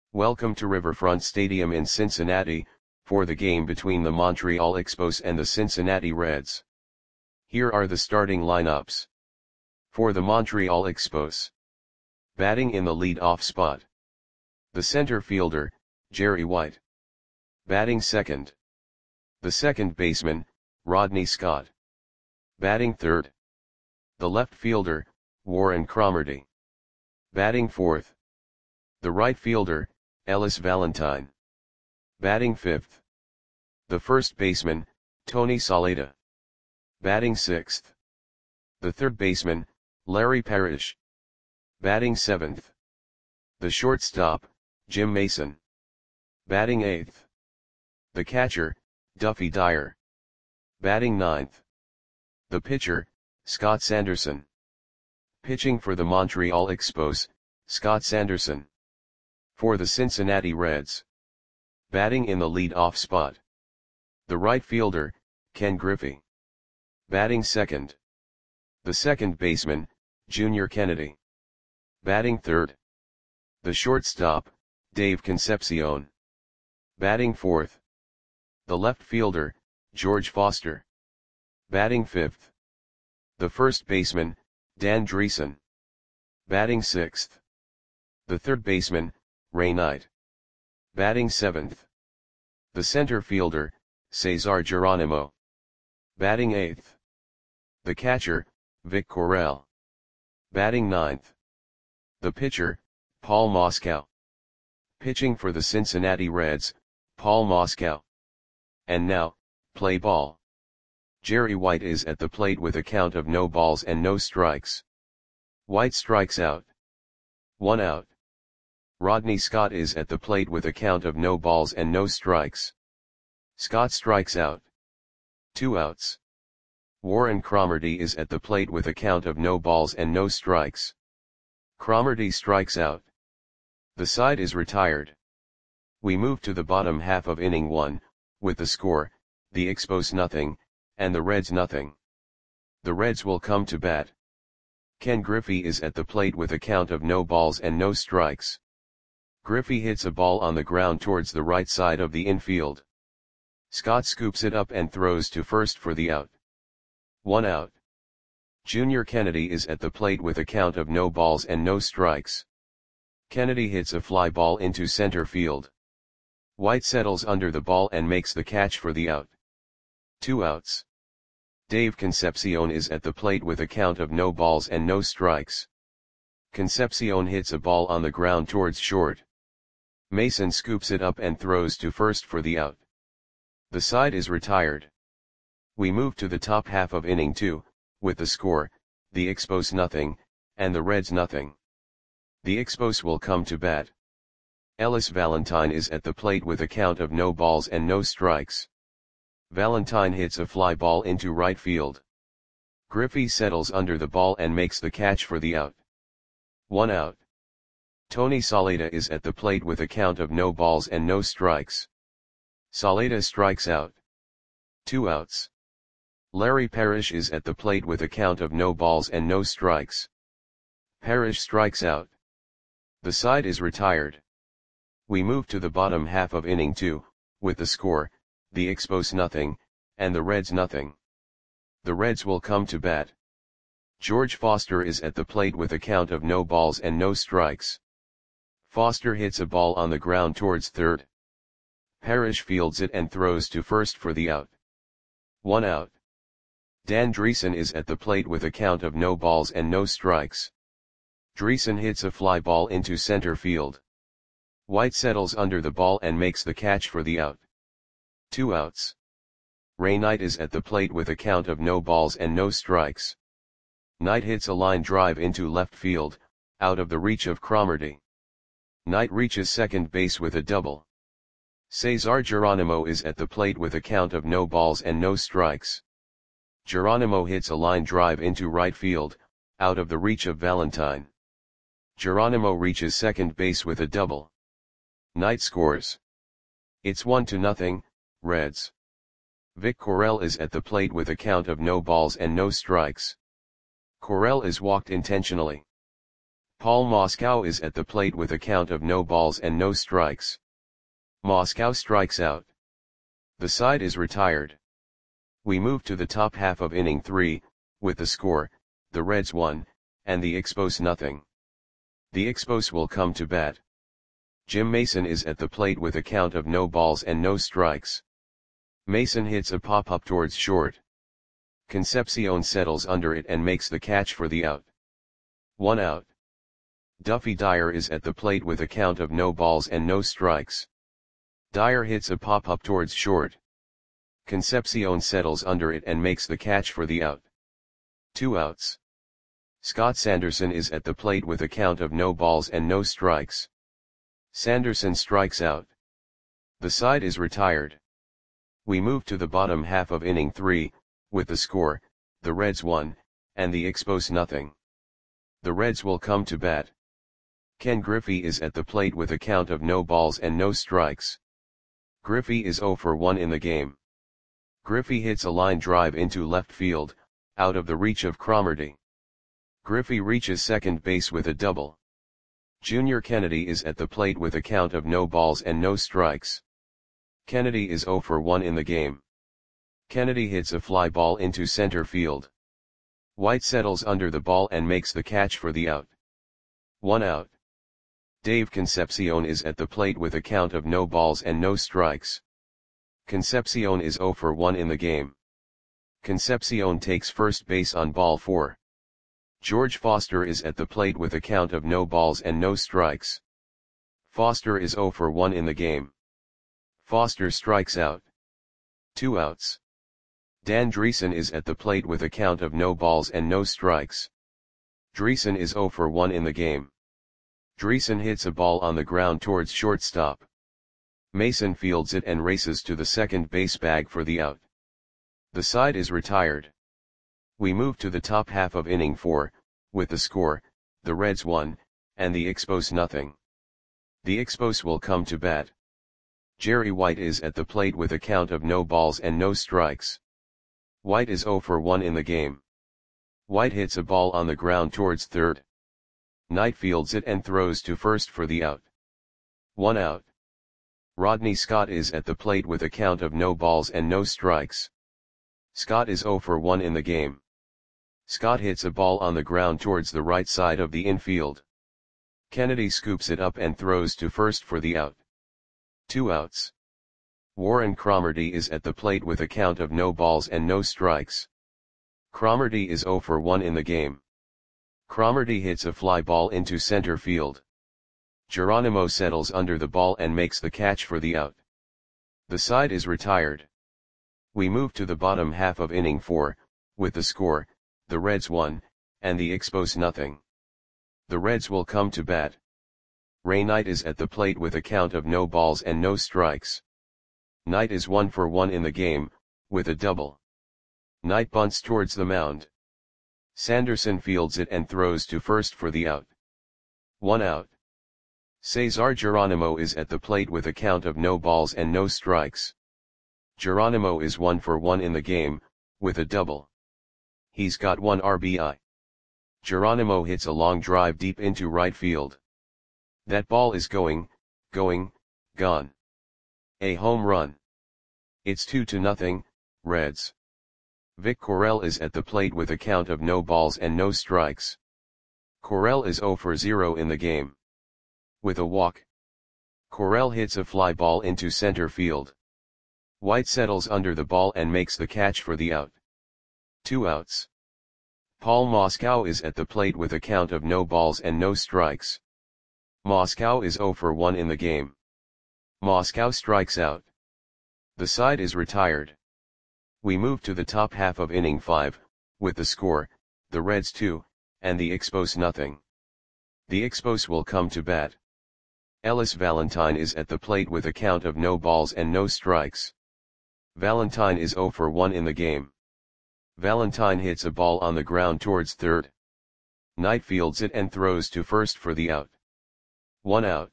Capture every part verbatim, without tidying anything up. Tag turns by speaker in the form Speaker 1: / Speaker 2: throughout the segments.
Speaker 1: Welcome to Riverfront Stadium in Cincinnati, for the game between the Montreal Expos and the Cincinnati Reds. Here are the starting lineups. For the Montreal Expos. Batting in the lead-off spot. The center fielder, Jerry White. Batting second. The second baseman, Rodney Scott. Batting third. The left fielder, Warren Cromartie. Batting fourth. The right fielder, Ellis Valentine. Batting fifth. The first baseman, Tony Saleta. Batting sixth. The third baseman, Larry Parrish. Batting seventh. The shortstop, Jim Mason. Batting eighth. The catcher, Duffy Dyer. Batting ninth. The pitcher, Scott Sanderson. Pitching for the Montreal Expos, Scott Sanderson. For the Cincinnati Reds. Batting in the lead-off spot. The right fielder, Ken Griffey. Batting second. The second baseman, Junior Kennedy. Batting third. The shortstop, Dave Concepcion. Batting fourth. The left fielder, George Foster. Batting fifth. The first baseman, Dan Dreesen. Batting sixth. The third baseman, Ray Knight. Batting seventh. The center fielder, Cesar Geronimo. Batting eighth. The catcher, Vic Correll. Batting ninth. The pitcher, Paul Moskow. Pitching for the Cincinnati Reds, Paul Moskow. And now, play ball. Jerry White is at the plate with a count of no balls and no strikes. White strikes out. One out. Rodney Scott is at the plate with a count of no balls and no strikes. Scott strikes out. Two outs. Warren Cromartie is at the plate with a count of no balls and no strikes. Cromartie strikes out. The side is retired. We move to the bottom half of inning one, with the score, the Expos nothing, and the Reds nothing. The Reds will come to bat. Ken Griffey is at the plate with a count of no balls and no strikes. Griffey hits a ball on the ground towards the right side of the infield. Scott scoops it up and throws to first for the out. One out. Junior Kennedy is at the plate with a count of no balls and no strikes. Kennedy hits a fly ball into center field. White settles under the ball and makes the catch for the out. Two outs. Dave Concepcion is at the plate with a count of no balls and no strikes. Concepcion hits a ball on the ground towards short. Mason scoops it up and throws to first for the out. The side is retired. We move to the top half of inning two, with the score, the Expos nothing, and the Reds nothing. The Expos will come to bat. Ellis Valentine is at the plate with a count of no balls and no strikes. Valentine hits a fly ball into right field. Griffey settles under the ball and makes the catch for the out. One out. Tony Saleta is at the plate with a count of no balls and no strikes. Saleta strikes out. Two outs. Larry Parrish is at the plate with a count of no balls and no strikes. Parrish strikes out. The side is retired. We move to the bottom half of inning two, with the score, the Expos nothing, and the Reds nothing. The Reds will come to bat. George Foster is at the plate with a count of no balls and no strikes. Foster hits a ball on the ground towards third. Parrish fields it and throws to first for the out. One out. Dan Dreesen is at the plate with a count of no balls and no strikes. Dreesen hits a fly ball into center field. White settles under the ball and makes the catch for the out. Two outs. Ray Knight is at the plate with a count of no balls and no strikes. Knight hits a line drive into left field, out of the reach of Cromartie. Knight reaches second base with a double. Cesar Geronimo is at the plate with a count of no balls and no strikes. Geronimo hits a line drive into right field, out of the reach of Valentine. Geronimo reaches second base with a double. Knight scores. It's one to nothing, Reds. Vic Correll is at the plate with a count of no balls and no strikes. Correll is walked intentionally. Paul Moscow is at the plate with a count of no balls and no strikes. Moscow strikes out. The side is retired. We move to the top half of inning three, with the score, the Reds won, and the Expos nothing. The Expos will come to bat. Jim Mason is at the plate with a count of no balls and no strikes. Mason hits a pop-up towards short. Concepcion settles under it and makes the catch for the out. One out. Duffy Dyer is at the plate with a count of no balls and no strikes. Dyer hits a pop-up towards short. Concepcion settles under it and makes the catch for the out. Two outs. Scott Sanderson is at the plate with a count of no balls and no strikes. Sanderson strikes out. The side is retired. We move to the bottom half of inning three, with the score, the Reds won, and the Expos nothing. The Reds will come to bat. Ken Griffey is at the plate with a count of no balls and no strikes. Griffey is oh for one in the game. Griffey hits a line drive into left field, out of the reach of Cromartie. Griffey reaches second base with a double. Junior Kennedy is at the plate with a count of no balls and no strikes. Kennedy is oh for one in the game. Kennedy hits a fly ball into center field. White settles under the ball and makes the catch for the out. One out. Dave Concepcion is at the plate with a count of no balls and no strikes. Concepcion is oh for one in the game. Concepcion takes first base on ball four. George Foster is at the plate with a count of no balls and no strikes. Foster is oh for one in the game. Foster strikes out. Two outs. Dan Dreesen is at the plate with a count of no balls and no strikes. Dreesen is oh for one in the game. Dreesen hits a ball on the ground towards shortstop. Mason fields it and races to the second base bag for the out. The side is retired. We move to the top half of inning four, with the score, the Reds won, and the Expos nothing. The Expos will come to bat. Jerry White is at the plate with a count of no balls and no strikes. White is oh for one in the game. White hits a ball on the ground towards third. Knight fields it and throws to first for the out. One out. Rodney Scott is at the plate with a count of no balls and no strikes. Scott is oh for one in the game. Scott hits a ball on the ground towards the right side of the infield. Kennedy scoops it up and throws to first for the out. Two outs. Warren Cromartie is at the plate with a count of no balls and no strikes. Cromartie is oh for one in the game. Cromartie hits a fly ball into center field. Geronimo settles under the ball and makes the catch for the out. The side is retired. We move to the bottom half of inning four, with the score, the Reds won, and the Expos nothing. The Reds will come to bat. Ray Knight is at the plate with a count of no balls and no strikes. Knight is one for one in the game, with a double. Knight bunts towards the mound. Sanderson fields it and throws to first for the out. One out. Cesar Geronimo is at the plate with a count of no balls and no strikes. Geronimo is one for one in the game, with a double. He's got one R B I. Geronimo hits a long drive deep into right field. That ball is going, going, gone. A home run. It's two to nothing, Reds. Vic Correll is at the plate with a count of no balls and no strikes. Correll is oh for zero in the game. With a walk. Correll hits a fly ball into center field. White settles under the ball and makes the catch for the out. Two outs. Paul Moscow is at the plate with a count of no balls and no strikes. Moscow is oh for one in the game. Moscow strikes out. The side is retired. We move to the top half of inning five, with the score, the Reds two, and the Expos nothing. The Expos will come to bat. Ellis Valentine is at the plate with a count of no balls and no strikes. Valentine is oh for one in the game. Valentine hits a ball on the ground towards third. Knight fields it and throws to first for the out. One out.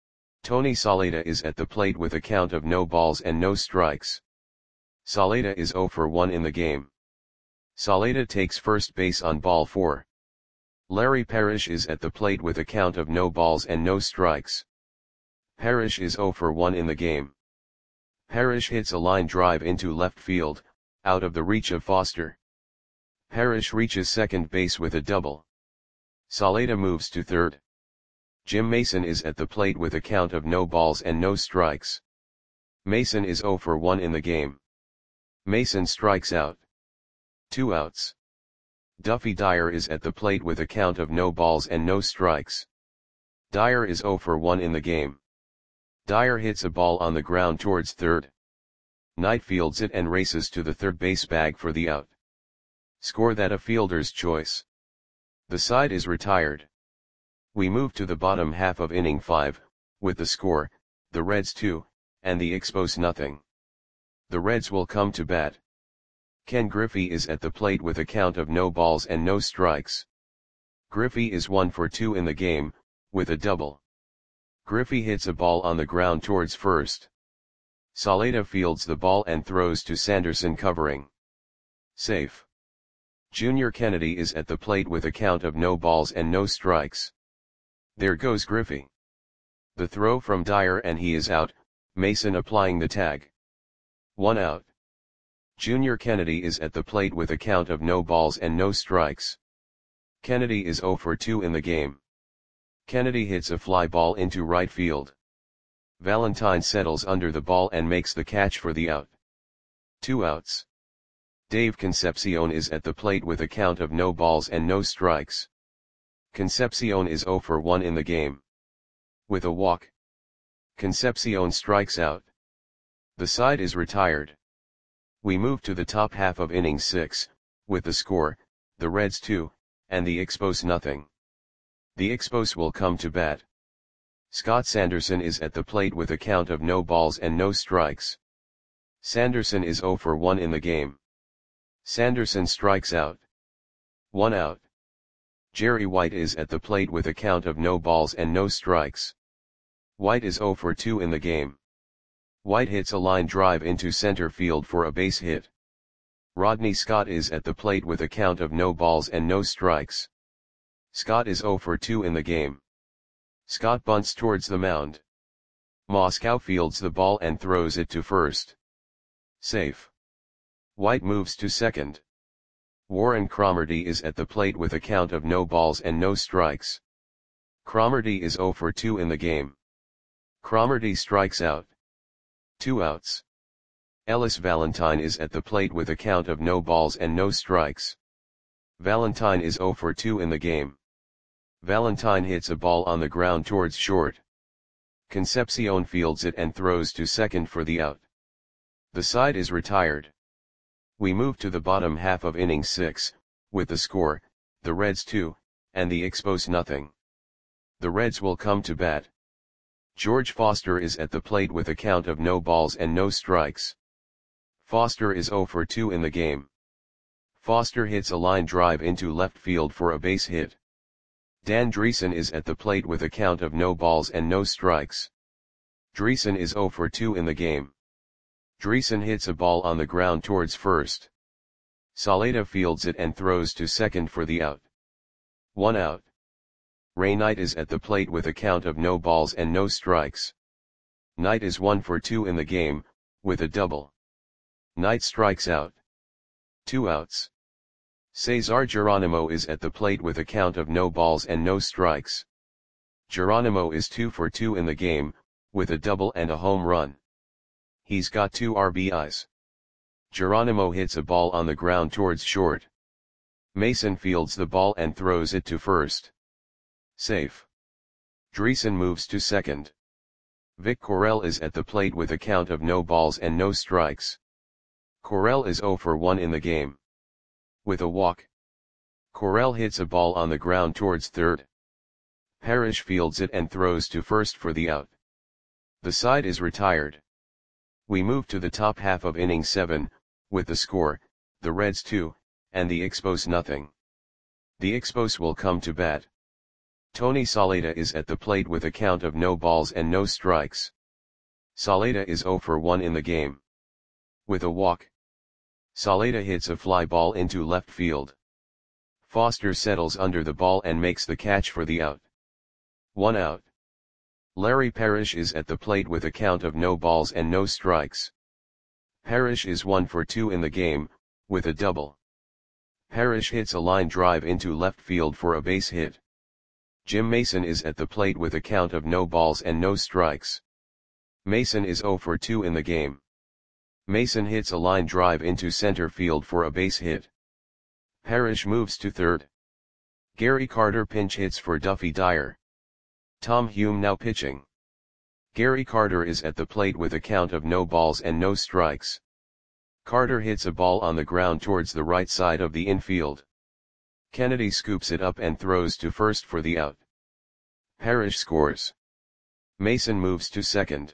Speaker 1: Tony Saleta is at the plate with a count of no balls and no strikes. Saleta is oh for one in the game. Saleta takes first base on ball four. Larry Parrish is at the plate with a count of no balls and no strikes. Parrish is zero for one in the game. Parrish hits a line drive into left field, out of the reach of Foster. Parrish reaches second base with a double. Saleta moves to third. Jim Mason is at the plate with a count of no balls and no strikes. Mason is zero for one in the game. Mason strikes out. Two outs. Duffy Dyer is at the plate with a count of no balls and no strikes. Dyer is zero for one in the game. Dyer hits a ball on the ground towards third. Knight fields it and races to the third base bag for the out. Score that a fielder's choice. The side is retired. We move to the bottom half of inning five, with the score, the Reds two, and the Expos nothing. The Reds will come to bat. Ken Griffey is at the plate with a count of no balls and no strikes. Griffey is one for two in the game, with a double. Griffey hits a ball on the ground towards first. Saleta fields the ball and throws to Sanderson covering. Safe. Junior Kennedy is at the plate with a count of no balls and no strikes. There goes Griffey. The throw from Dyer and he is out, Mason applying the tag. One out. Junior Kennedy is at the plate with a count of no balls and no strikes. Kennedy is zero for two in the game. Kennedy hits a fly ball into right field. Valentine settles under the ball and makes the catch for the out. Two outs. Dave Concepcion is at the plate with a count of no balls and no strikes. Concepcion is zero for one in the game. With a walk. Concepcion strikes out. The side is retired. We move to the top half of inning six, with the score, the Reds two, and the Expos nothing. The Expos will come to bat. Scott Sanderson is at the plate with a count of no balls and no strikes. Sanderson is zero for one in the game. Sanderson strikes out. One out. Jerry White is at the plate with a count of no balls and no strikes. White is zero for two in the game. White hits a line drive into center field for a base hit. Rodney Scott is at the plate with a count of no balls and no strikes. Scott is zero for two in the game. Scott bunts towards the mound. Moscow fields the ball and throws it to first. Safe. White moves to second. Warren Cromartie is at the plate with a count of no balls and no strikes. Cromartie is zero for two in the game. Cromartie strikes out. Two outs. Ellis Valentine is at the plate with a count of no balls and no strikes. Valentine is zero for two in the game. Valentine hits a ball on the ground towards short. Concepcion fields it and throws to second for the out. The side is retired. We move to the bottom half of inning six, with the score, the Reds two, and the Expos nothing. The Reds will come to bat. George Foster is at the plate with a count of no balls and no strikes. Foster is zero for two in the game. Foster hits a line drive into left field for a base hit. Dan Dreesen is at the plate with a count of no balls and no strikes. Dreesen is zero for two in the game. Dreesen hits a ball on the ground towards first. Saleta fields it and throws to second for the out. One out. Ray Knight is at the plate with a count of no balls and no strikes. Knight is one for two in the game, with a double. Knight strikes out. Two outs. Cesar Geronimo is at the plate with a count of no balls and no strikes. Geronimo is two for two in the game, with a double and a home run. He's got two R B Is. Geronimo hits a ball on the ground towards short. Mason fields the ball and throws it to first. Safe. Dreesen moves to second. Vic Correll is at the plate with a count of no balls and no strikes. Correll is zero for one in the game. With a walk. Correll hits a ball on the ground towards third. Parrish fields it and throws to first for the out. The side is retired. We move to the top half of inning seven, with the score, the Reds two, and the Expos nothing. The Expos will come to bat. Tony Saleta is at the plate with a count of no balls and no strikes. Saleta is zero for one in the game. With a walk. Saleta hits a fly ball into left field. Foster settles under the ball and makes the catch for the out. One out. Larry Parrish is at the plate with a count of no balls and no strikes. Parrish is one for two in the game, with a double. Parrish hits a line drive into left field for a base hit. Jim Mason is at the plate with a count of no balls and no strikes. Mason is zero for two in the game. Mason hits a line drive into center field for a base hit. Parrish moves to third. Gary Carter pinch hits for Duffy Dyer. Tom Hume now pitching. Gary Carter is at the plate with a count of no balls and no strikes. Carter hits a ball on the ground towards the right side of the infield. Kennedy scoops it up and throws to first for the out. Parrish scores. Mason moves to second.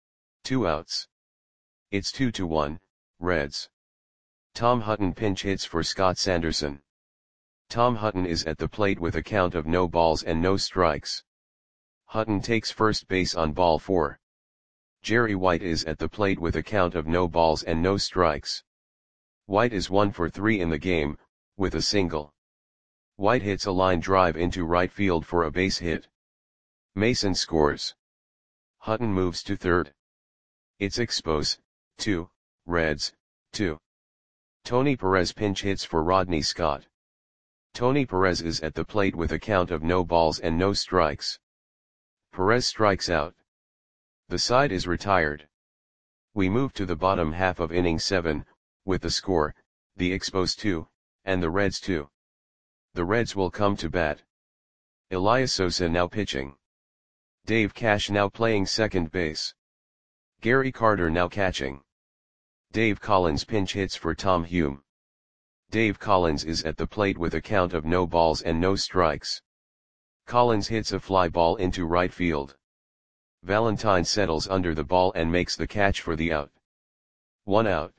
Speaker 1: Two outs. It's two to one, Reds. Tom Hutton pinch hits for Scott Sanderson. Tom Hutton is at the plate with a count of no balls and no strikes. Hutton takes first base on ball four. Jerry White is at the plate with a count of no balls and no strikes. White is one for three in the game, with a single. White hits a line drive into right field for a base hit. Mason scores. Hutton moves to third. It's Expos, two, Reds, two. Tony Perez pinch hits for Rodney Scott. Tony Perez is at the plate with a count of no balls and no strikes. Perez strikes out. The side is retired. We move to the bottom half of inning seven, with the score, the Expos two, and the Reds two. The Reds will come to bat. Elias Sosa now pitching. Dave Cash now playing second base. Gary Carter now catching. Dave Collins pinch hits for Tom Hume. Dave Collins is at the plate with a count of no balls and no strikes. Collins hits a fly ball into right field. Valentine settles under the ball and makes the catch for the out. One out.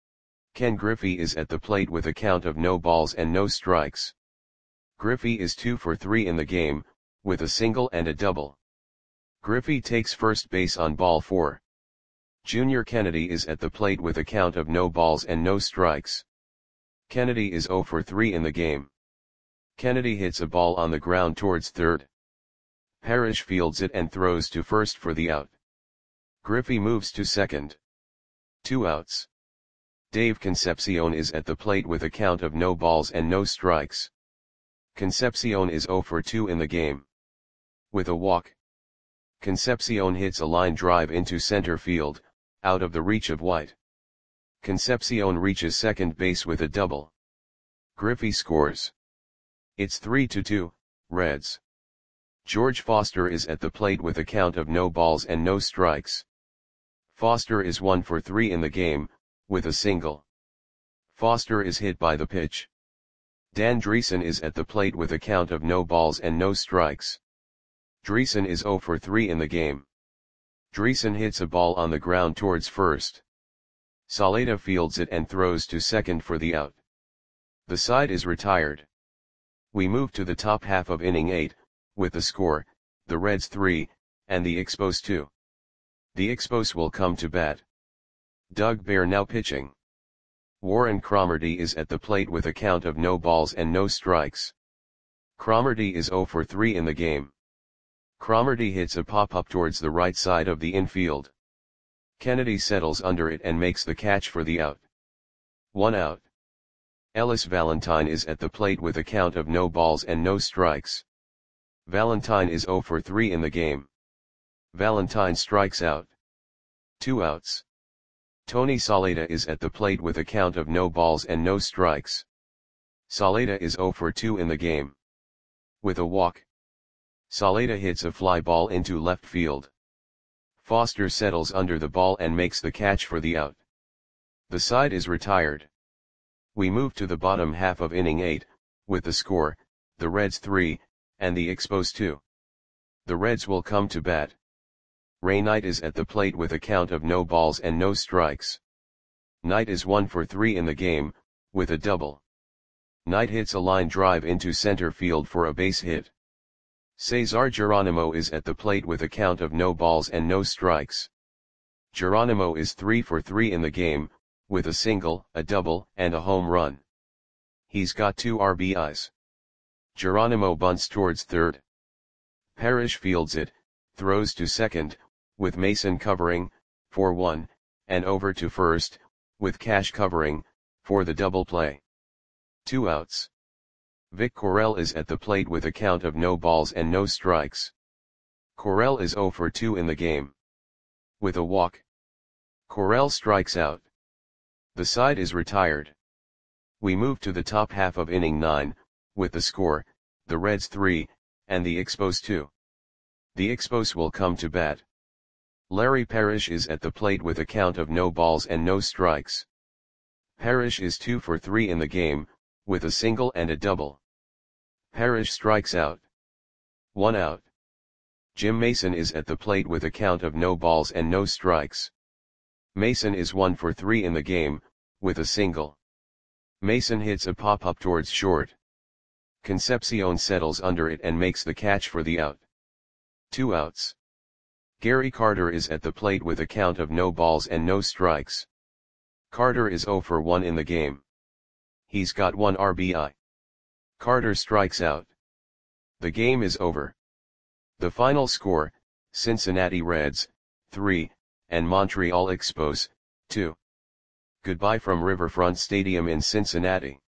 Speaker 1: Ken Griffey is at the plate with a count of no balls and no strikes. Griffey is two for three in the game, with a single and a double. Griffey takes first base on ball four. Junior Kennedy is at the plate with a count of no balls and no strikes. Kennedy is zero for three in the game. Kennedy hits a ball on the ground towards third. Parrish fields it and throws to first for the out. Griffey moves to second. Two outs. Dave Concepcion is at the plate with a count of no balls and no strikes. Concepcion is zero for two in the game. With a walk. Concepcion hits a line drive into center field, out of the reach of White. Concepcion reaches second base with a double. Griffey scores. It's three to two, Reds. George Foster is at the plate with a count of no balls and no strikes. Foster is one for three in the game, with a single. Foster is hit by the pitch. Dan Dreesen is at the plate with a count of no balls and no strikes. Dreesen is zero for three in the game. Dreesen hits a ball on the ground towards first. Saleta fields it and throws to second for the out. The side is retired. We move to the top half of inning eight, with the score, the Reds three, and the Expos two. The Expos will come to bat. Doug Bear now pitching. Warren Cromartie is at the plate with a count of no balls and no strikes. Cromartie is zero for three in the game. Cromartie hits a pop-up towards the right side of the infield. Kennedy settles under it and makes the catch for the out. One out. Ellis Valentine is at the plate with a count of no balls and no strikes. Valentine is zero for three in the game. Valentine strikes out. Two outs. Tony Saleta is at the plate with a count of no balls and no strikes. Saleta is zero for two in the game. With a walk. Saleta hits a fly ball into left field. Foster settles under the ball and makes the catch for the out. The side is retired. We move to the bottom half of inning eight, with the score, the Reds three, and the Expos two. The Reds will come to bat. Ray Knight is at the plate with a count of no balls and no strikes. Knight is one for three in the game, with a double. Knight hits a line drive into center field for a base hit. Cesar Geronimo is at the plate with a count of no balls and no strikes. Geronimo is three for three in the game, with a single, a double, and a home run. He's got two R B Is. Geronimo bunts towards third. Parrish fields it, throws to second, with Mason covering, for one, and over to first, with Cash covering, for the double play. Two outs. Vic Correll is at the plate with a count of no balls and no strikes. Correll is oh for two in the game. With a walk, Correll strikes out. The side is retired. We move to the top half of inning nine, with the score, the Reds three, and the Expos two. The Expos will come to bat. Larry Parrish is at the plate with a count of no balls and no strikes. Parrish is two for three in the game, with a single and a double. Parrish strikes out. One out. Jim Mason is at the plate with a count of no balls and no strikes. Mason is one for three in the game, with a single. Mason hits a pop-up towards short. Concepcion settles under it and makes the catch for the out. Two outs. Gary Carter is at the plate with a count of no balls and no strikes. Carter is oh for one in the game. He's got one R B I. Carter strikes out. The game is over. The final score, Cincinnati Reds, three, and Montreal Expos, two. Goodbye from Riverfront Stadium in Cincinnati.